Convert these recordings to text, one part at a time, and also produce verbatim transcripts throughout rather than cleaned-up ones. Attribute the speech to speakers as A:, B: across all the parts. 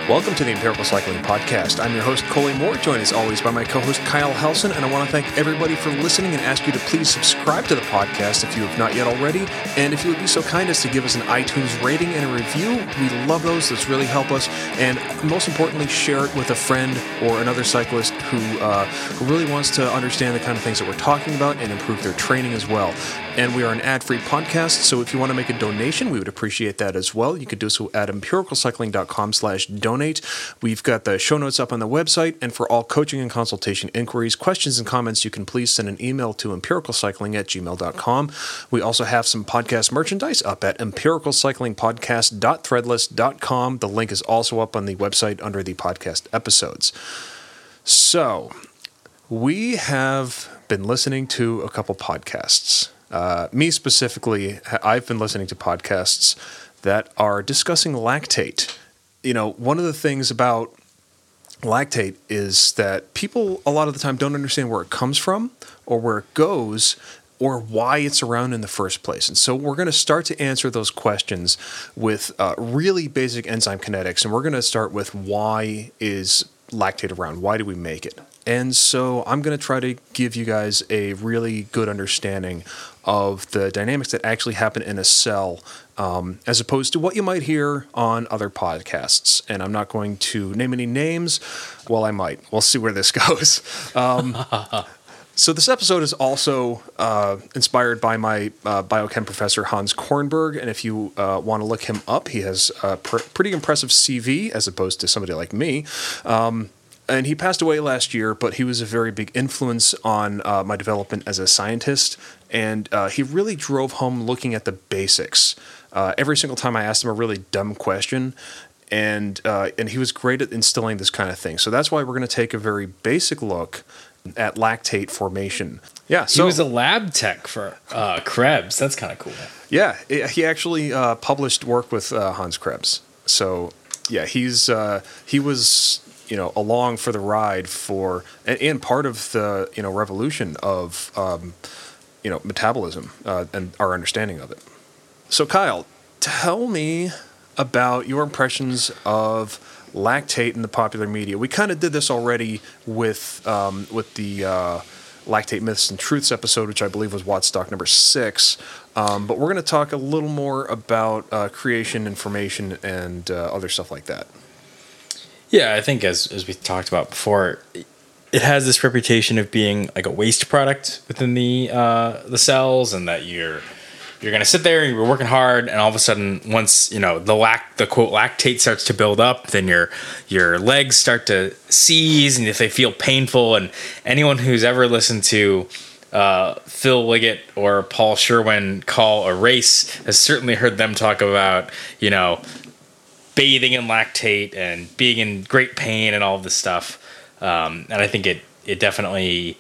A: Welcome to the Empirical Cycling Podcast. I'm your host, Coley Moore, joined as always by my co-host, Kyle Helson, and I want to thank everybody for listening and ask you to please subscribe to the podcast if you have not yet already, and if you would be so kind as to give us an iTunes rating and a review. We love those. Those really help us, and most importantly, share it with a friend or another cyclist who, uh, who really wants to understand the kind of things that we're talking about and improve their training as well. And we are an ad-free podcast, so if you want to make a donation, we would appreciate that as well. You can do so at empiricalcycling.com slash donate. We've got the show notes up on the website, and for all coaching and consultation inquiries, questions, and comments, you can please send an email to empiricalcycling at gmail dot com. We also have some podcast merchandise up at empiricalcyclingpodcast dot threadless dot com. The link is also up on the website under the podcast episodes. So, we have been listening to a couple podcasts. Uh, me specifically, I've been listening to podcasts that are discussing lactate. You know, one of the things about lactate is that people a lot of the time don't understand where it comes from or where it goes or why it's around in the first place. And so we're going to start to answer those questions with uh, really basic enzyme kinetics. And we're going to start with why is lactate around? Why do we make it? And so I'm going to try to give you guys a really good understanding of the dynamics that actually happen in a cell, um, as opposed to what you might hear on other podcasts. And I'm not going to name any names. Well, I might. We'll see where this goes. Um, so this episode is also uh, inspired by my uh, biochem professor, Hans Kornberg. And if you uh, want to look him up, he has a pr- pretty impressive C V as opposed to somebody like me. Um, And he passed away last year, but he was a very big influence on uh, my development as a scientist. And uh, he really drove home looking at the basics. Uh, every single time I asked him a really dumb question, and uh, and he was great at instilling this kind of thing. So that's why we're going to take a very basic look at lactate formation. Yeah, so
B: he was a lab tech for uh, Krebs. That's kind of cool.
A: Yeah, he actually uh, published work with uh, Hans Krebs. So yeah, he's uh, he was. you know, along for the ride for, and, and part of the, you know, revolution of, um, you know, metabolism uh, and our understanding of it. So, Kyle, tell me about your impressions of lactate in the popular media. We kind of did this already with um, with the uh, Lactate Myths and Truths episode, which I believe was Wattstock number six. Um, but we're going to talk a little more about uh, creation, information, and uh, other stuff like that.
B: Yeah, I think as as we talked about before, it has this reputation of being like a waste product within the uh, the cells, and that you're you're gonna sit there and you're working hard, and all of a sudden, once you know the lac the quote lactate starts to build up, then your your legs start to seize, and if they feel painful, and anyone who's ever listened to uh, Phil Liggett or Paul Sherwin call a race has certainly heard them talk about you know. bathing in lactate and being in great pain and all of this stuff. Um, and I think it, it definitely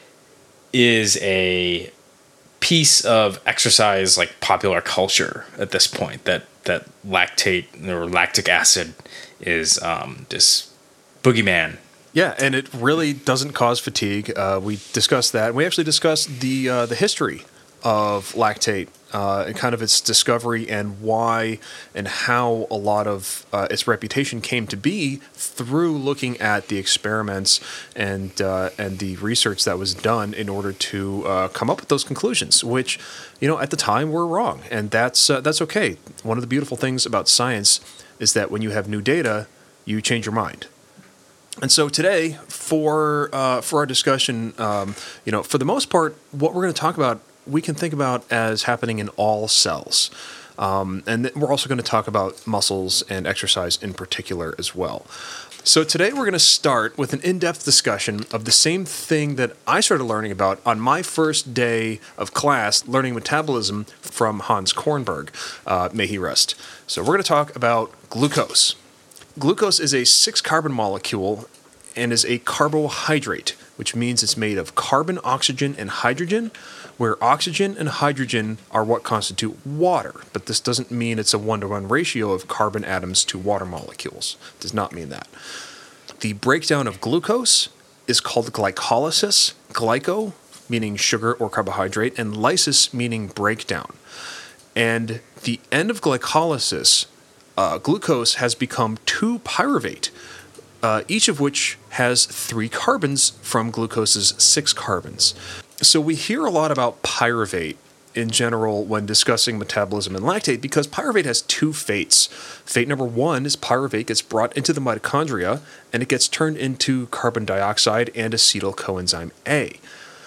B: is a piece of exercise, like popular culture at this point, that, that lactate or lactic acid is um, this boogeyman.
A: Yeah, and it really doesn't cause fatigue. Uh, we discussed that. We actually discussed the, uh, the history of lactate uh, and kind of its discovery and why and how a lot of uh, its reputation came to be through looking at the experiments and uh, and the research that was done in order to uh, come up with those conclusions, which, you know, at the time were wrong, and that's uh, that's okay. One of the beautiful things about science is that when you have new data, you change your mind. And so today, for uh, for our discussion, um, you know, for the most part, what we're going to talk about, we can think about as happening in all cells. Um, and th- we're also going to talk about muscles and exercise in particular as well. So today we're going to start with an in-depth discussion of the same thing that I started learning about on my first day of class, learning metabolism from Hans Kornberg. Uh, may he rest. So we're going to talk about glucose. Glucose is a six-carbon molecule and is a carbohydrate, which means it's made of carbon, oxygen, and hydrogen, where oxygen and hydrogen are what constitute water. But this doesn't mean it's a one-to-one ratio of carbon atoms to water molecules. It does not mean that. The breakdown of glucose is called glycolysis, glyco meaning sugar or carbohydrate, and lysis meaning breakdown. And the end of glycolysis uh, glucose has become two pyruvate, uh, each of which has three carbons from glucose's six carbons. So we hear a lot about pyruvate in general when discussing metabolism in lactate because pyruvate has two fates. Fate number one is pyruvate gets brought into the mitochondria and it gets turned into carbon dioxide and acetyl coenzyme A.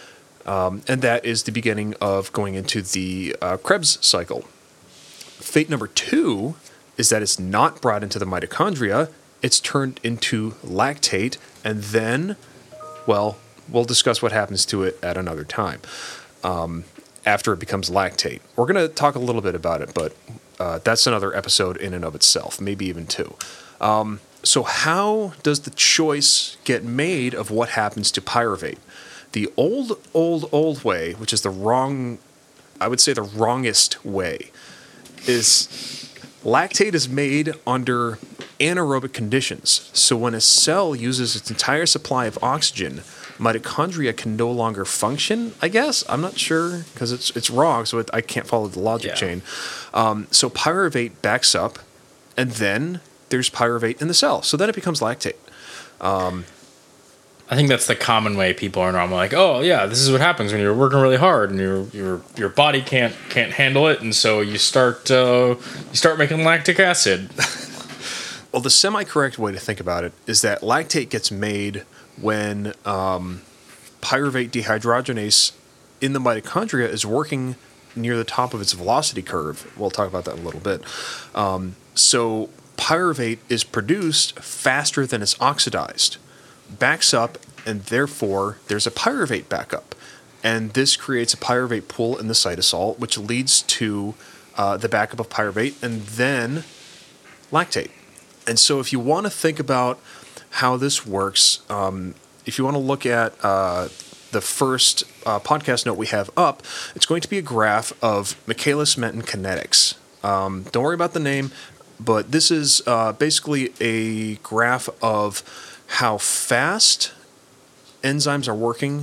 A: Um, and that is the beginning of going into the uh, Krebs cycle. Fate number two is that it's not brought into the mitochondria, it's turned into lactate, and then, well, we'll discuss what happens to it at another time. Um, after it becomes lactate. We're going to talk a little bit about it, but uh, that's another episode in and of itself, maybe even two. Um, so how does the choice get made of what happens to pyruvate? The old, old, old way, which is the wrong, I would say the wrongest way, is lactate is made under anaerobic conditions. So when a cell uses its entire supply of oxygen, mitochondria can no longer function, I guess. I'm not sure because it's it's wrong, so it, I can't follow the logic yeah. chain. Um, so pyruvate backs up, and then there's pyruvate in the cell. So then it becomes lactate. Um,
B: I think that's the common way people are normally like, oh yeah, this is what happens when you're working really hard and your your your body can't can't handle it, and so you start uh, you start making lactic acid.
A: Well, the semi-correct way to think about it is that lactate gets made when um, pyruvate dehydrogenase in the mitochondria is working near the top of its velocity curve. We'll talk about that in a little bit. Um, so pyruvate is produced faster than it's oxidized, backs up, and therefore there's a pyruvate backup. And this creates a pyruvate pool in the cytosol, which leads to uh, the backup of pyruvate and then lactate. And so if you want to think about how this works, um, if you want to look at uh, the first uh, podcast note we have up, it's going to be a graph of Michaelis-Menten kinetics. Um, don't worry about the name, but this is uh, basically a graph of how fast enzymes are working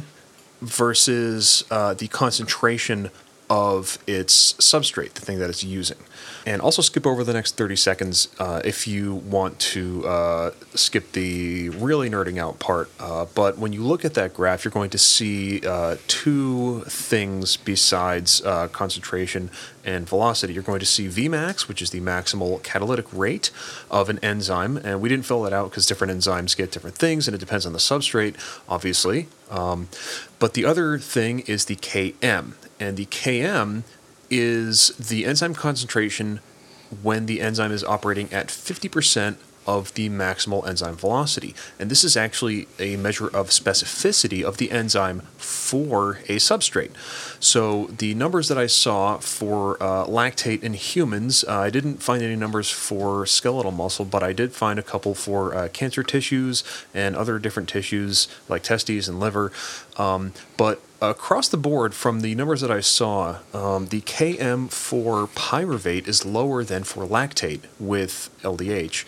A: versus uh, the concentration of its substrate, the thing that it's using. And also skip over the next thirty seconds uh, if you want to uh, skip the really nerding out part. Uh, but when you look at that graph, you're going to see uh, two things besides uh, concentration and velocity. You're going to see Vmax, which is the maximal catalytic rate of an enzyme. And we didn't fill that out because different enzymes get different things, and it depends on the substrate, obviously. Um, but the other thing is the Km. And the Km is the enzyme concentration when the enzyme is operating at fifty percent of the maximal enzyme velocity. And this is actually a measure of specificity of the enzyme for a substrate. So the numbers that I saw for uh, lactate in humans, uh, I didn't find any numbers for skeletal muscle, but I did find a couple for uh, cancer tissues and other different tissues like testes and liver. Um, but across the board, from the numbers that I saw, um, the Km for pyruvate is lower than for lactate with L D H.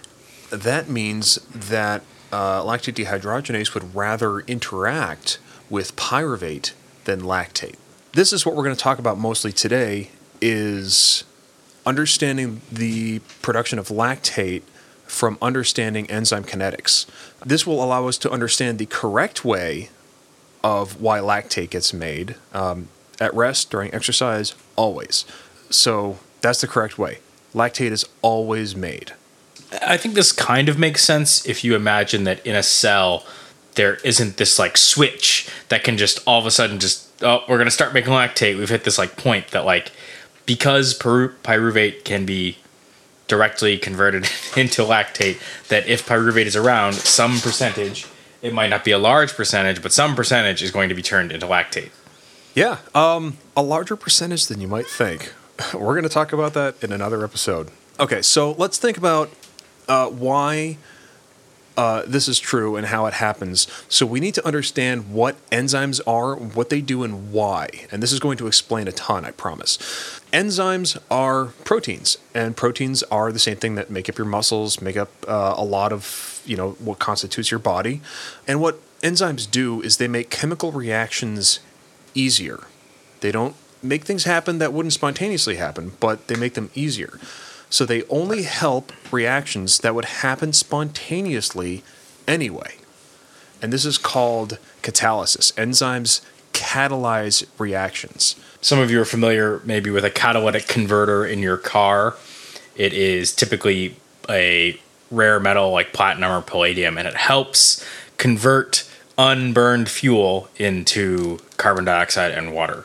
A: That means that uh, lactate dehydrogenase would rather interact with pyruvate than lactate. This is what we're going to talk about mostly today, is understanding the production of lactate from understanding enzyme kinetics. This will allow us to understand the correct way of why lactate gets made um, at rest, during exercise, always. So that's the correct way. Lactate is always made.
B: I think this kind of makes sense if you imagine that in a cell there isn't this like switch that can just all of a sudden just, oh, we're going to start making lactate. We've hit this like point that like, because pyru- pyruvate can be directly converted into lactate, that if pyruvate is around, some percentage, it might not be a large percentage, but some percentage is going to be turned into lactate.
A: Yeah, um, a larger percentage than you might think. We're going to talk about that in another episode. Okay, so let's think about uh, why uh, this is true and how it happens. So we need to understand what enzymes are, what they do, and why. And this is going to explain a ton, I promise. Enzymes are proteins, and proteins are the same thing that make up your muscles, make up uh, a lot of, you know, what constitutes your body. And what enzymes do is they make chemical reactions easier. They don't make things happen that wouldn't spontaneously happen, but they make them easier. So they only help reactions that would happen spontaneously anyway. And this is called catalysis. Enzymes catalyze reactions.
B: Some of you are familiar maybe with a catalytic converter in your car. It is typically a rare metal like platinum or palladium, and it helps convert unburned fuel into carbon dioxide and water.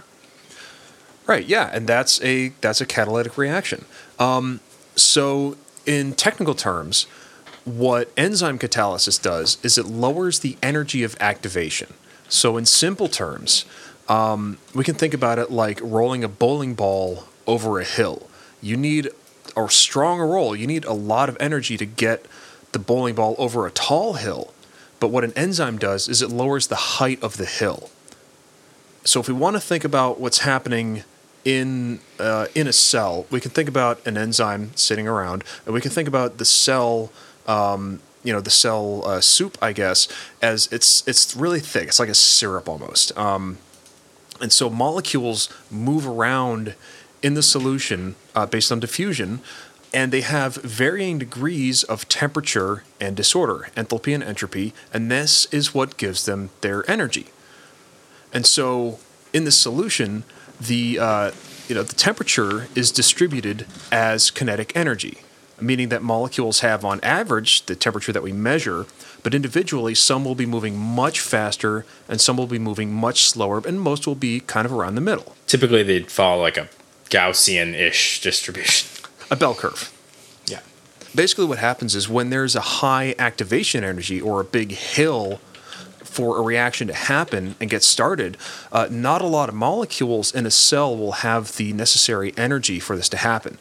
A: Right, yeah, and that's a that's a catalytic reaction. Um, so in technical terms, what enzyme catalysis does is it lowers the energy of activation. So in simple terms, um, we can think about it like rolling a bowling ball over a hill. You need a strong roll. You need a lot of energy to get the bowling ball over a tall hill. But what an enzyme does is it lowers the height of the hill. So if we want to think about what's happening in uh, in a cell, we can think about an enzyme sitting around, and we can think about the cell, um, you know, the cell uh, soup, I guess, as it's it's really thick. It's like a syrup almost. Um, and so molecules move around in the solution uh, based on diffusion, and they have varying degrees of temperature and disorder, enthalpy and entropy, and this is what gives them their energy. And so in this solution, the uh, you know the temperature is distributed as kinetic energy, meaning that molecules have on average the temperature that we measure, but individually some will be moving much faster and some will be moving much slower, and most will be kind of around the middle.
B: Typically they'd follow like a Gaussian-ish distribution.
A: A bell curve.
B: Yeah.
A: Basically what happens is when there's a high activation energy or a big hill for a reaction to happen and get started, uh, not a lot of molecules in a cell will have the necessary energy for this to happen.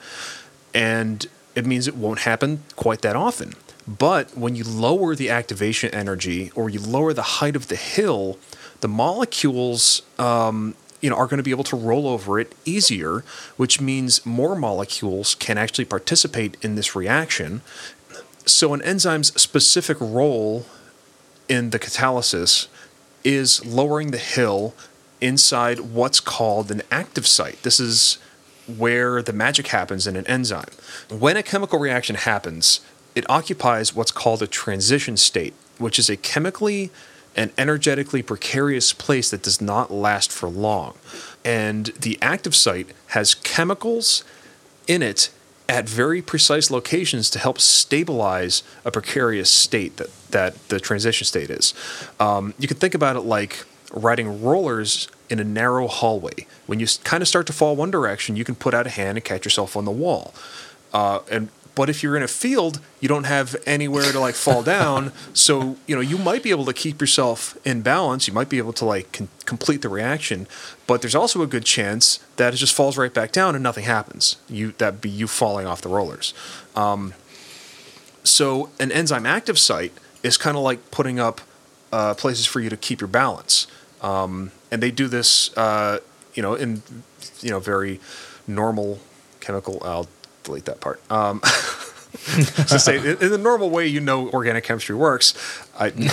A: And it means it won't happen quite that often. But when you lower the activation energy or you lower the height of the hill, the molecules um, you know, are going to be able to roll over it easier, which means more molecules can actually participate in this reaction. So an enzyme's specific role in the catalysis is lowering the hill inside what's called an active site. This is where the magic happens in an enzyme. When a chemical reaction happens, it occupies what's called a transition state, which is a chemically and energetically precarious place that does not last for long. And the active site has chemicals in it at very precise locations to help stabilize a precarious state that, that the transition state is. Um, you can think about it like riding rollers in a narrow hallway. When you kind of start to fall one direction, you can put out a hand and catch yourself on the wall. Uh, and but if you're in a field, you don't have anywhere to like fall down. So, you know, you might be able to keep yourself in balance. You might be able to like con- complete the reaction, but there's also a good chance that it just falls right back down and nothing happens. You that'd be you falling off the rollers. Um, so an enzyme active site is kind of like putting up uh, places for you to keep your balance. Um, and they do this, uh, you know, in, you know, very normal chemical, I'll delete that part. Um, to say, in, in the normal way, you know, organic chemistry works. I,
B: in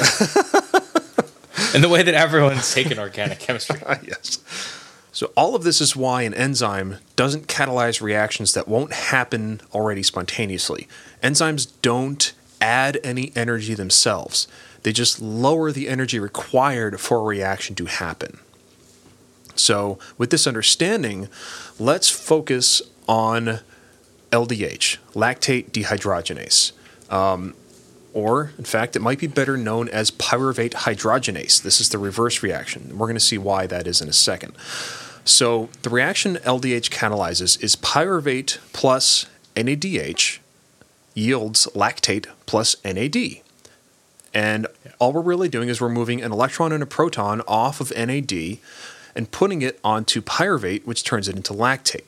B: the way that everyone's taken organic chemistry.
A: Yes. So all of this is why an enzyme doesn't catalyze reactions that won't happen already spontaneously. Enzymes don't add any energy themselves. They just lower the energy required for a reaction to happen. So with this understanding, let's focus on L D H, lactate dehydrogenase. Um, or, in fact, it might be better known as pyruvate hydrogenase. This is the reverse reaction. We're going to see why that is in a second. So the reaction L D H catalyzes is pyruvate plus N A D H yields lactate plus N A D. And all we're really doing is we're moving an electron and a proton off of N A D and putting it onto pyruvate, which turns it into lactate.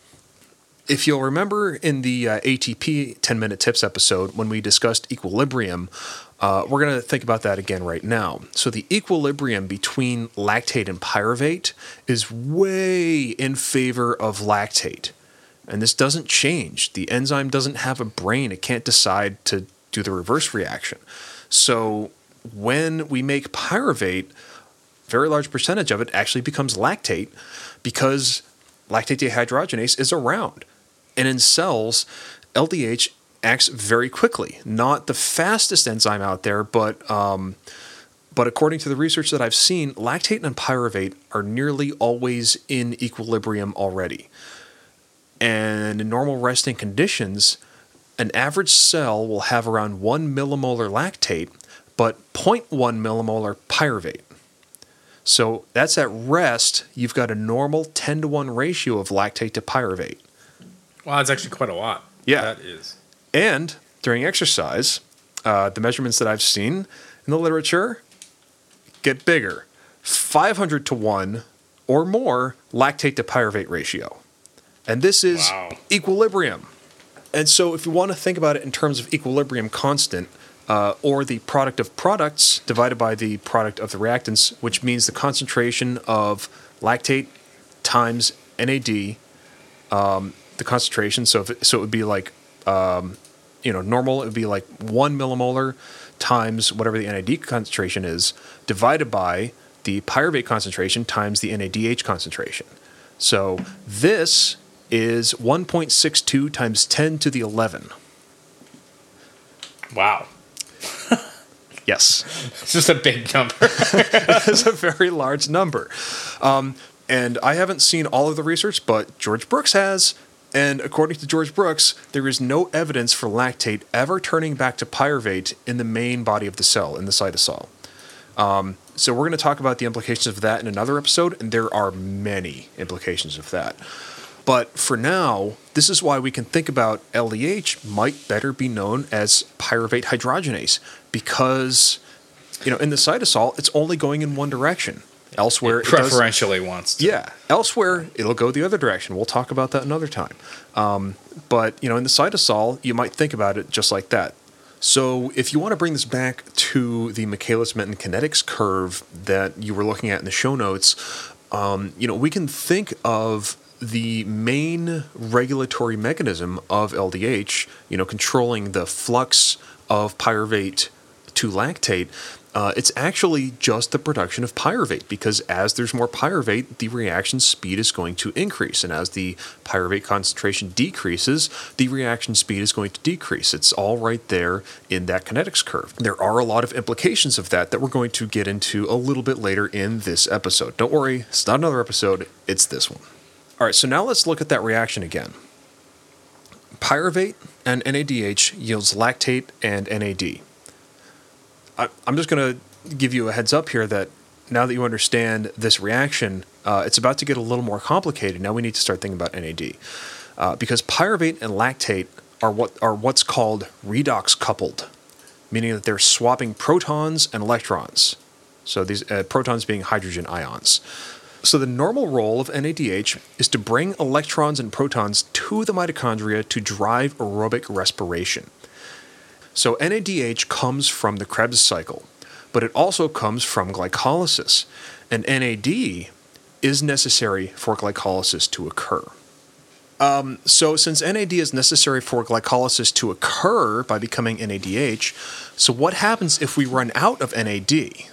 A: If you'll remember in the uh, A T P ten-minute tips episode when we discussed equilibrium, uh, we're going to think about that again right now. So the equilibrium between lactate and pyruvate is way in favor of lactate. And this doesn't change. The enzyme doesn't have a brain. It can't decide to do the reverse reaction. So when we make pyruvate, a very large percentage of it actually becomes lactate because lactate dehydrogenase is around. And in cells, L D H acts very quickly. Not the fastest enzyme out there, but um, but according to the research that I've seen, lactate and pyruvate are nearly always in equilibrium already. And in normal resting conditions, an average cell will have around one millimolar lactate, but zero point one millimolar pyruvate. So that's at rest, you've got a normal ten to one ratio of lactate to pyruvate.
B: Wow, that's actually quite a lot.
A: Yeah.
B: That is.
A: And during exercise, uh, the measurements that I've seen in the literature get bigger. five hundred to one or more lactate to pyruvate ratio. And this is
B: wow.
A: equilibrium. And so if you want to think about it in terms of equilibrium constant, uh, or the product of products divided by the product of the reactants, which means the concentration of lactate times N A D, um, the concentration. So if it, so it would be like, um, you know, normal, it would be like one millimolar times whatever the N A D concentration is, divided by the pyruvate concentration times the N A D H concentration. So this is one point six two times ten to the eleven.
B: Wow.
A: Yes.
B: It's just a big number.
A: It's a very large number. Um, and I haven't seen all of the research, but George Brooks has. And according to George Brooks, there is no evidence for lactate ever turning back to pyruvate in the main body of the cell, in the cytosol. Um, so we're going to talk about the implications of that in another episode, and there are many implications of that. But for now, this is why we can think about L D H might better be known as pyruvate hydrogenase, because, you know, in the cytosol, it's only going in one direction. Elsewhere,
B: it preferentially it does, wants to.
A: Yeah. Elsewhere, it'll go the other direction. We'll talk about that another time. Um, but, you know, in the cytosol, you might think about it just like that. So if you want to bring this back to the Michaelis-Menten kinetics curve that you were looking at in the show notes, um, you know, we can think of the main regulatory mechanism of L D H, you know, controlling the flux of pyruvate to lactate. Uh, it's actually just the production of pyruvate, because as there's more pyruvate, the reaction speed is going to increase. And as the pyruvate concentration decreases, the reaction speed is going to decrease. It's all right there in that kinetics curve. There are a lot of implications of that that we're going to get into a little bit later in this episode. Don't worry, it's not another episode, it's this one. All right, so now let's look at that reaction again. Pyruvate and N A D H yields lactate and N A D. I, I'm just going to give you a heads up here that now that you understand this reaction, uh, it's about to get a little more complicated. Now we need to start thinking about N A D. Uh, because pyruvate and lactate are what are what's called redox coupled, meaning that they're swapping protons and electrons. So these uh, protons being hydrogen ions. So the normal role of N A D H is to bring electrons and protons to the mitochondria to drive aerobic respiration. So N A D H comes from the Krebs cycle, but it also comes from glycolysis, and N A D is necessary for glycolysis to occur. Um, so since N A D is necessary for glycolysis to occur by becoming N A D H, so what happens if we run out of N A D?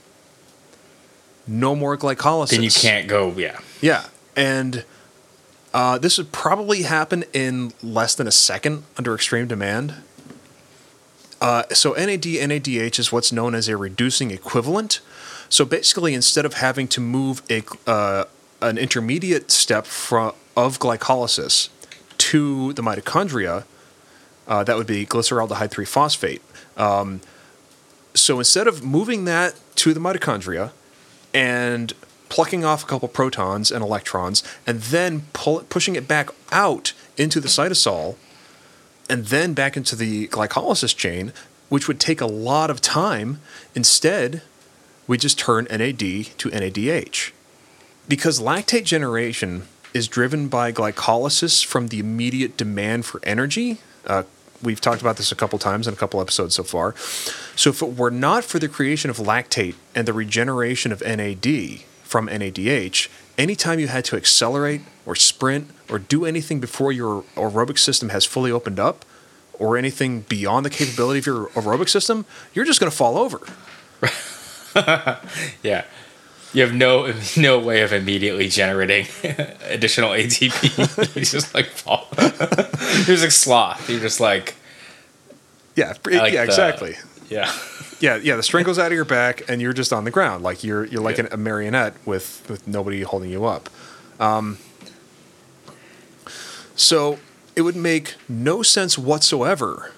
A: No more glycolysis.
B: Then you can't go, yeah.
A: Yeah, and uh, this would probably happen in less than a second under extreme demand. Uh, so N A D, N A D H is what's known as a reducing equivalent. So basically, instead of having to move a uh, an intermediate step from of glycolysis to the mitochondria, uh, that would be glyceraldehyde three phosphate. Um, so instead of moving that to the mitochondria and plucking off a couple protons and electrons, and then pull it, pushing it back out into the cytosol, and then back into the glycolysis chain, which would take a lot of time, instead, we just turn N A D to N A D H. Because lactate generation is driven by glycolysis from the immediate demand for energy, uh, we've talked about this a couple times in a couple episodes so far. So if it were not for the creation of lactate and the regeneration of N A D from N A D H, anytime you had to accelerate or sprint or do anything before your aerobic system has fully opened up, or anything beyond the capability of your aerobic system, you're just going to fall over.
B: Yeah. You have no no way of immediately generating additional A T P. You just like fall. You're just like sloth. You're just like
A: yeah,
B: like
A: yeah,
B: the,
A: exactly.
B: Yeah,
A: yeah, yeah. The string goes out of your back, and you're just on the ground, like you're you're like
B: yeah.
A: an, a marionette with with nobody holding you up. Um, so it would make no sense whatsoever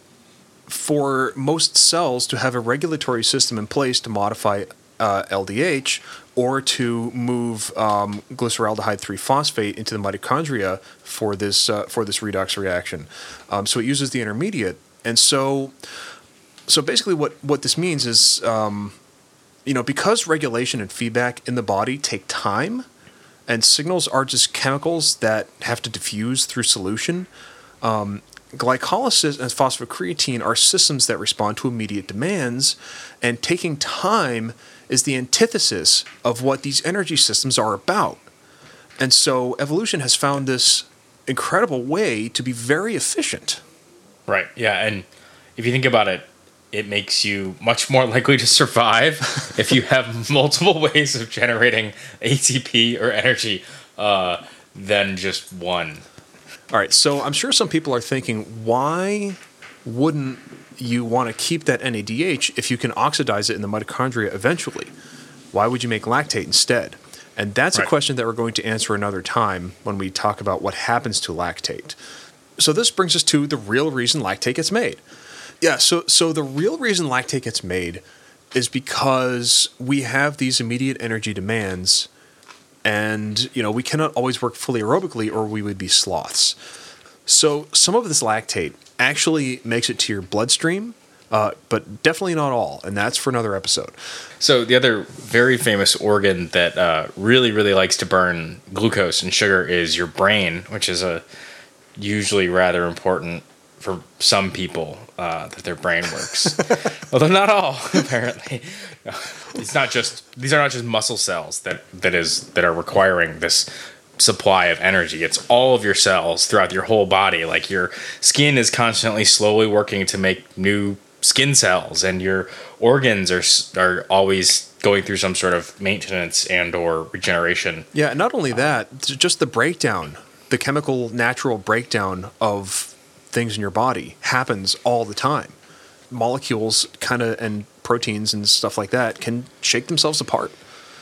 A: for most cells to have a regulatory system in place to modify uh, L D H or to move um, glyceraldehyde three phosphate into the mitochondria for this uh, for this redox reaction. Um, so it uses the intermediate, and so so basically what what this means is um, you know, because regulation and feedback in the body take time, and signals are just chemicals that have to diffuse through solution. Um, Glycolysis and phosphocreatine are systems that respond to immediate demands, and taking time is the antithesis of what these energy systems are about. And so evolution has found this incredible way to be very efficient.
B: Right. Yeah, and if you think about it, it makes you much more likely to survive if you have multiple ways of generating A T P or energy uh, than just one.
A: All right, so I'm sure some people are thinking, why wouldn't you want to keep that N A D H if you can oxidize it in the mitochondria eventually? Why would you make lactate instead? And that's
B: right.
A: a question that we're going to answer another time when we talk about what happens to lactate. So this brings us to the real reason lactate gets made. Yeah, so so the real reason lactate gets made is because we have these immediate energy demands. And, you know, we cannot always work fully aerobically or we would be sloths. So some of this lactate actually makes it to your bloodstream, uh, but definitely not all. And that's for another episode.
B: So the other very famous organ that uh, really, really likes to burn glucose and sugar is your brain, which is a usually rather important for some people uh, that their brain works. Although not all, apparently. It's not just these are not just muscle cells that, that is that are requiring this supply of energy. It's all of your cells throughout your whole body. Like your skin is constantly slowly working to make new skin cells, and your organs are are always going through some sort of maintenance and or regeneration.
A: Yeah, and not only that, just the breakdown, the chemical natural breakdown of things in your body happens all the time. Molecules kind of and proteins and stuff like that can shake themselves apart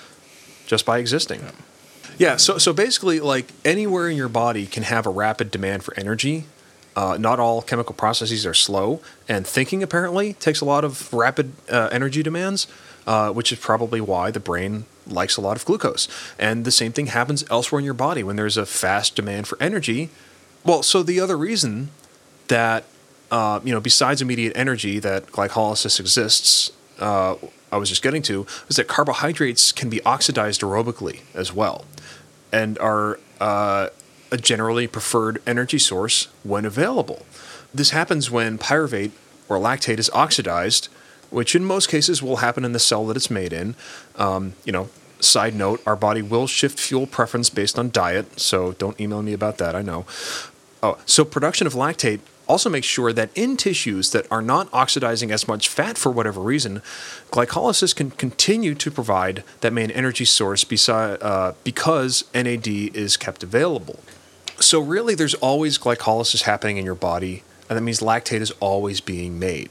A: just by existing. Yeah. yeah, so so basically, like anywhere in your body can have a rapid demand for energy. Uh, not all chemical processes are slow, and thinking apparently takes a lot of rapid uh, energy demands, uh, which is probably why the brain likes a lot of glucose. And the same thing happens elsewhere in your body when there's a fast demand for energy. Well, so the other reason that Uh, you know, besides immediate energy that glycolysis exists, uh, I was just getting to, is that carbohydrates can be oxidized aerobically as well, and are uh, a generally preferred energy source when available. This happens when pyruvate or lactate is oxidized, which in most cases will happen in the cell that it's made in. Um, you know, side note, our body will shift fuel preference based on diet, so don't email me about that, I know. Oh, so production of lactate also makes sure that in tissues that are not oxidizing as much fat for whatever reason, glycolysis can continue to provide that main energy source beside, uh, because N A D is kept available. So really there's always glycolysis happening in your body, and that means lactate is always being made.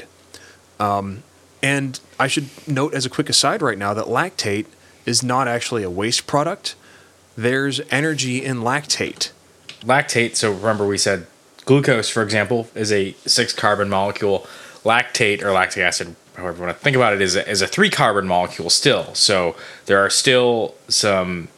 A: Um, and I should note as a quick aside right now that lactate is not actually a waste product. There's energy in lactate.
B: Lactate, so remember we said glucose, for example, is a six-carbon molecule. Lactate, or lactic acid, however you want to think about it, is a, is a three-carbon molecule still. So there are still some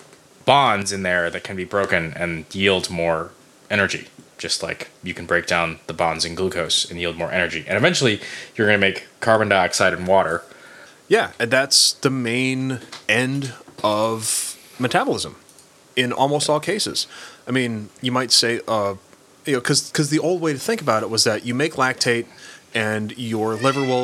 B: bonds in there that can be broken and yield more energy, just like you can break down the bonds in glucose and yield more energy. And eventually, you're going to make carbon dioxide and water.
A: Yeah, and that's the main end of metabolism in almost all cases. I mean, you might say... Uh, You know, because because the old way to think about it was that you make lactate and your liver will.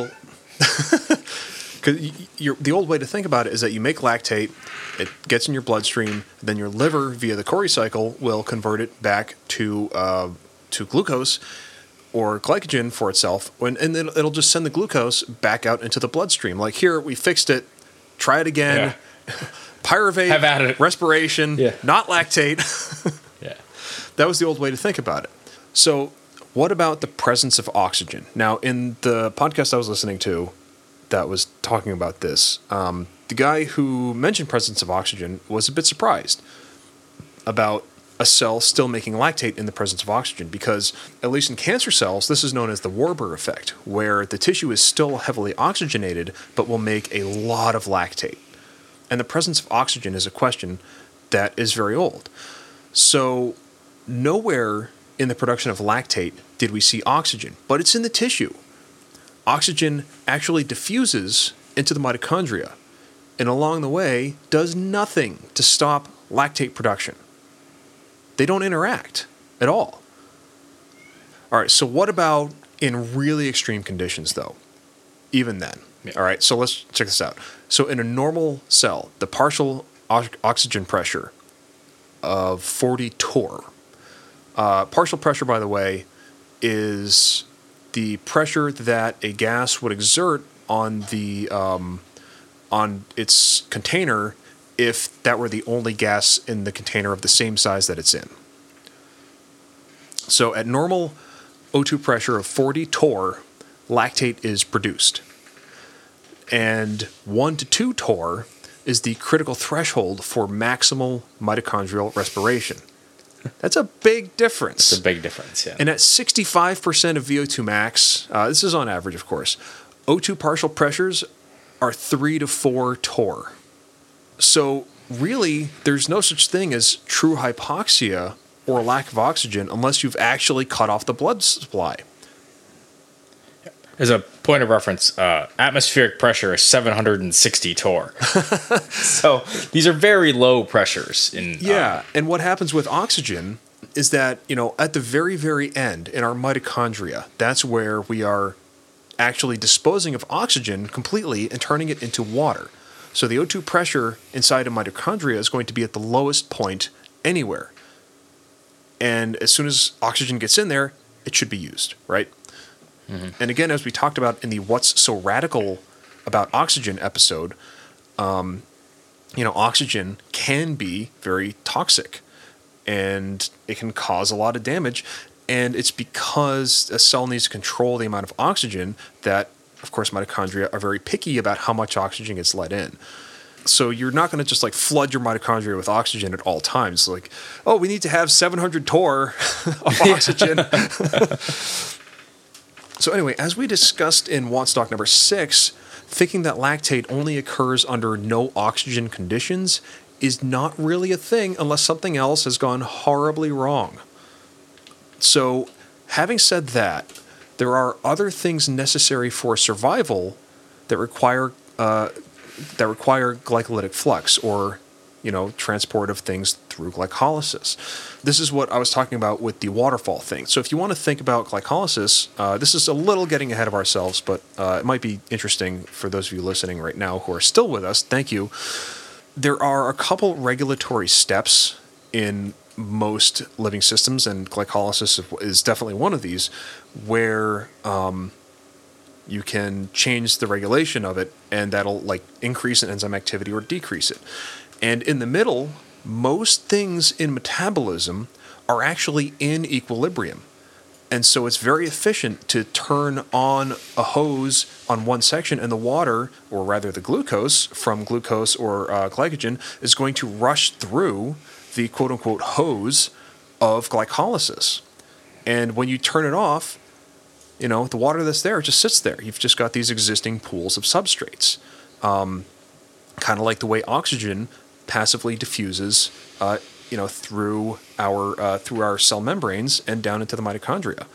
A: Because the old way to think about it is that you make lactate, it gets in your bloodstream, then your liver via the Cori cycle will convert it back to uh, to glucose or glycogen for itself, when and then it'll just send the glucose back out into the bloodstream. Like here, we fixed it. Try it again.
B: Yeah.
A: Pyruvate,
B: Have at it.
A: respiration,
B: Yeah.
A: not lactate.
B: Yeah.
A: That was the old way to think about it. So what about the presence of oxygen? Now, in the podcast I was listening to that was talking about this, um, the guy who mentioned presence of oxygen was a bit surprised about a cell still making lactate in the presence of oxygen because, at least in cancer cells, this is known as the Warburg effect, where the tissue is still heavily oxygenated but will make a lot of lactate. And the presence of oxygen is a question that is very old. So nowhere in the production of lactate did we see oxygen, but it's in the tissue. Oxygen actually diffuses into the mitochondria, and along the way does nothing to stop lactate production. They don't interact at all. All right, so what about in really extreme conditions, though? Even then.
B: Yeah.
A: All right, so let's check this out. So in a normal cell, the partial o- oxygen pressure of forty torr. Uh, partial pressure, by the way, is the pressure that a gas would exert on the um, on its container if that were the only gas in the container of the same size that it's in. So at normal O two pressure of forty torr, lactate is produced. And one to two torr is the critical threshold for maximal mitochondrial respiration. That's a big difference.
B: It's a big difference, yeah.
A: And at sixty-five percent of V O two max, uh, this is on average, of course, O two partial pressures are three to four torr. So really, there's no such thing as true hypoxia or lack of oxygen unless you've actually cut off the blood supply.
B: As a point of reference, uh, atmospheric pressure is seven hundred sixty torr. So these are very low pressures. In
A: Yeah,
B: uh,
A: and what happens with oxygen is that, you know, at the very, very end in our mitochondria, that's where we are actually disposing of oxygen completely and turning it into water. So the O two pressure inside a mitochondria is going to be at the lowest point anywhere. And as soon as oxygen gets in there, it should be used, right? Mm-hmm. And again, as we talked about in the What's So Radical About Oxygen episode, um, you know, oxygen can be very toxic and it can cause a lot of damage. And it's because a cell needs to control the amount of oxygen that, of course, mitochondria are very picky about how much oxygen gets let in. So you're not going to just like flood your mitochondria with oxygen at all times. Like, oh, we need to have seven hundred torr of oxygen. So anyway, as we discussed in Wattstock number six, thinking that lactate only occurs under no oxygen conditions is not really a thing unless something else has gone horribly wrong. So having said that, there are other things necessary for survival that require uh, that require glycolytic flux, or you know, transport of things through glycolysis. This is what I was talking about with the waterfall thing. So if you want to think about glycolysis, uh, this is a little getting ahead of ourselves, but uh, it might be interesting for those of you listening right now who are still with us. Thank you. There are a couple regulatory steps in most living systems, and glycolysis is definitely one of these, where um, you can change the regulation of it, and that'll like increase an enzyme activity or decrease it. And in the middle, most things in metabolism are actually in equilibrium. And so it's very efficient to turn on a hose on one section, and the water, or rather the glucose from glucose or uh, glycogen, is going to rush through the quote-unquote hose of glycolysis. And when you turn it off, you know, the water that's there just sits there. You've just got these existing pools of substrates. Um, kind of like the way oxygen passively diffuses, uh, you know, through our uh, through our cell membranes and down into the mitochondria.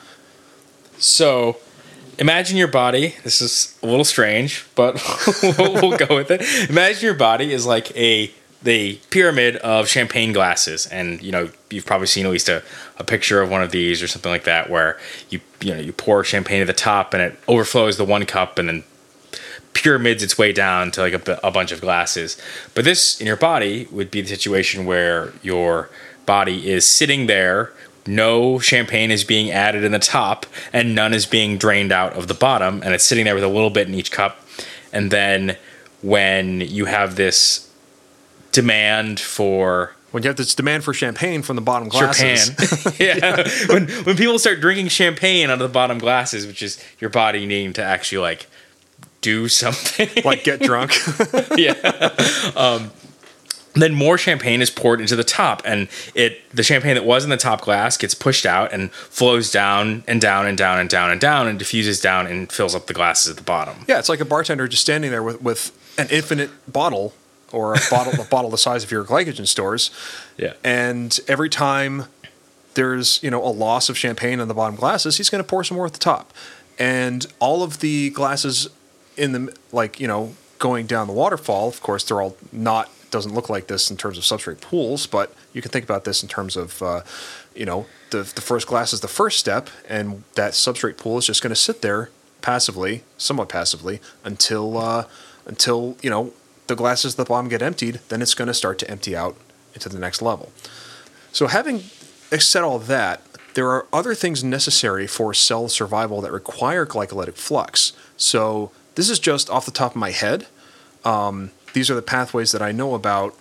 B: So, imagine your body. This is a little strange, but we'll, we'll go with it. Imagine your body is like a the pyramid of champagne glasses, and you know you've probably seen at least a, a picture of one of these or something like that, where you you know you pour champagne at the top and it overflows the one cup and then pyramids its way down to like a, a bunch of glasses. But this in your body would be the situation where your body is sitting there, no champagne is being added in the top and none is being drained out of the bottom, and it's sitting there with a little bit in each cup. And then when you have this demand for
A: when you have this demand for champagne from the bottom glasses.
B: Champagne. Yeah. when when people start drinking champagne out of the bottom glasses, which is your body needing to actually like do something.
A: Like get drunk.
B: Yeah. Um, then more champagne is poured into the top, and it the champagne that was in the top glass gets pushed out and flows down and down and down and down and down and diffuses down and fills up the glasses at the bottom.
A: Yeah, it's like a bartender just standing there with, with an infinite bottle or a bottle a bottle the size of your glycogen stores.
B: Yeah.
A: And every time there's, you know, a loss of champagne in the bottom glasses, he's going to pour some more at the top. And all of the glasses in the, like, you know, going down the waterfall, of course, they're all not, doesn't look like this in terms of substrate pools, but you can think about this in terms of, uh, you know, the the first glass is the first step, and that substrate pool is just going to sit there passively, somewhat passively, until, uh, until you know, the glasses at the bottom get emptied, then it's going to start to empty out into the next level. So having said all that, there are other things necessary for cell survival that require glycolytic flux. So this is just off the top of my head. Um, these are the pathways that I know about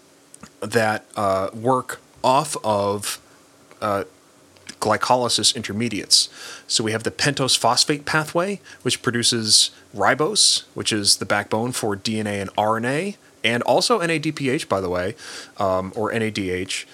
A: that uh, work off of uh, glycolysis intermediates. So we have the pentose phosphate pathway, which produces ribose, which is the backbone for D N A and R N A, and also N A D P H, by the way, um, or N A D H.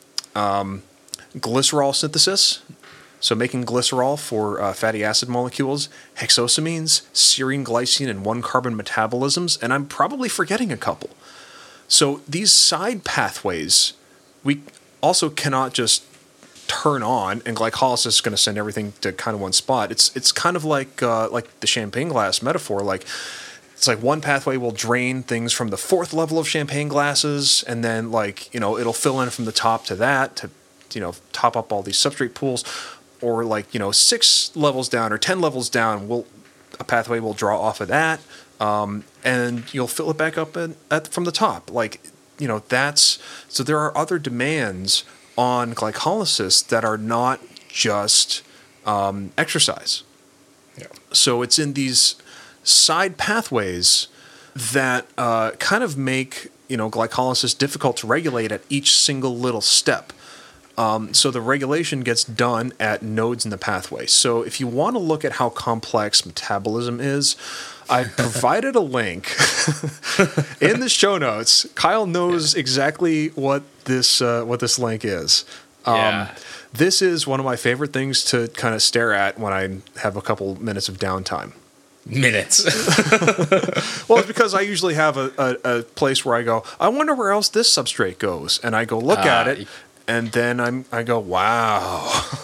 A: Um, glycerol synthesis, so making glycerol for uh, fatty acid molecules, hexosamines, serine, glycine, and one-carbon metabolisms, and I'm probably forgetting a couple. So these side pathways, we also cannot just turn on, and glycolysis is going to send everything to kind of one spot. It's it's kind of like uh, like the champagne glass metaphor. Like it's like one pathway will drain things from the fourth level of champagne glasses, and then like you know it'll fill in from the top to that to you know top up all these substrate pools. Or like, you know, six levels down or ten levels down, will a pathway will draw off of that, um, and you'll fill it back up at, at, from the top. Like, you know, that's so there are other demands on glycolysis that are not just um, exercise. Yeah. So it's in these side pathways that uh, kind of make, you know, glycolysis difficult to regulate at each single little step. Um, so the regulation gets done at nodes in the pathway. So if you want to look at how complex metabolism is, I provided a link in the show notes. Kyle knows exactly what this uh, what this link is. Um,
B: yeah.
A: This is one of my favorite things to kind of stare at when I have a couple minutes of downtime.
B: Minutes.
A: Well, it's because I usually have a, a, a place where I go, I wonder where else this substrate goes. And I go look uh, at it. And then I'm, I go, wow.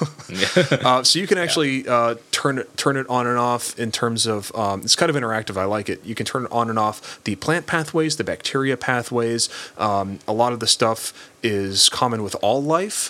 A: uh, so you can actually uh, turn it turn it on and off in terms of, um, it's kind of interactive. I like it. You can turn it on and off the plant pathways, the bacteria pathways. Um, a lot of the stuff is common with all life.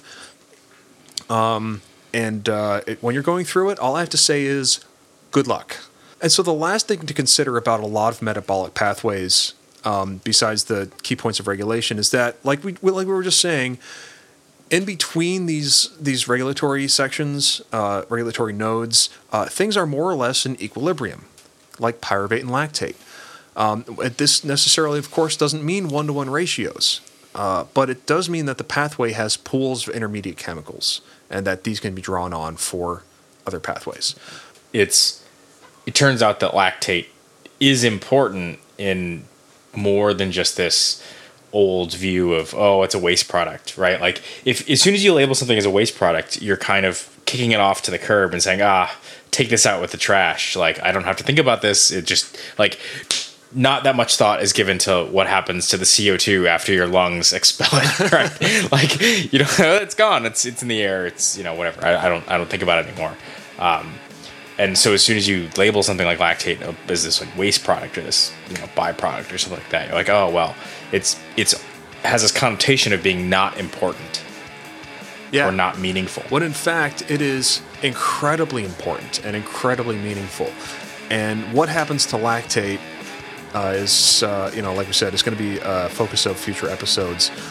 A: Um, and uh, it, when you're going through it, all I have to say is good luck. And so the last thing to consider about a lot of metabolic pathways, um, besides the key points of regulation, is that, like we like we were just saying, in between these these regulatory sections, uh, regulatory nodes, uh, things are more or less in equilibrium, like pyruvate and lactate. Um, this necessarily, of course, doesn't mean one-to-one ratios, uh, but it does mean that the pathway has pools of intermediate chemicals, and that these can be drawn on for other pathways.
B: It's it turns out that lactate is important in more than just this old view of, oh, it's a waste product, right? Like if as soon as you label something as a waste product, you're kind of kicking it off to the curb and saying, ah, take this out with the trash. Like, I don't have to think about this. It just like not that much thought is given to what happens to the C O two after your lungs expel it, right? Like, you know, it's gone. It's it's in the air. It's, you know, whatever. I, I don't I don't think about it anymore. Um, and so as soon as you label something like lactate as this like waste product or this, you know, byproduct or something like that, you're like, oh well. It's it's has this connotation of being not important, yeah, or not meaningful.
A: When in fact it is incredibly important and incredibly meaningful. And what happens to lactate uh, is, uh, you know, like we said, it's going to be a focus of future episodes.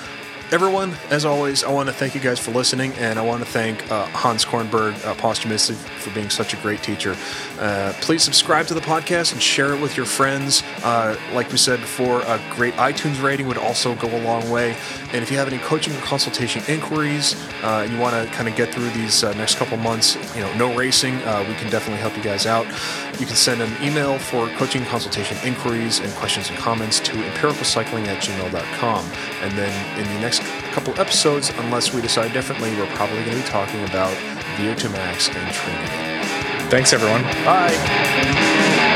A: everyone, as always, I want to thank you guys for listening, and I want to thank uh, Hans Kornberg uh, posthumously for being such a great teacher. Uh, please subscribe to the podcast and share it with your friends. Uh, like we said before, a great iTunes rating would also go a long way. And if you have any coaching or consultation inquiries, uh, and you want to kind of get through these uh, next couple months, you know, no racing, uh, we can definitely help you guys out. You can send an email for coaching and consultation inquiries and questions and comments to empiricalcycling at gmail dot com. And then in the next couple episodes, unless we decide differently, we're probably going to be talking about V O two max and Trinity.
B: Thanks, everyone.
A: Bye.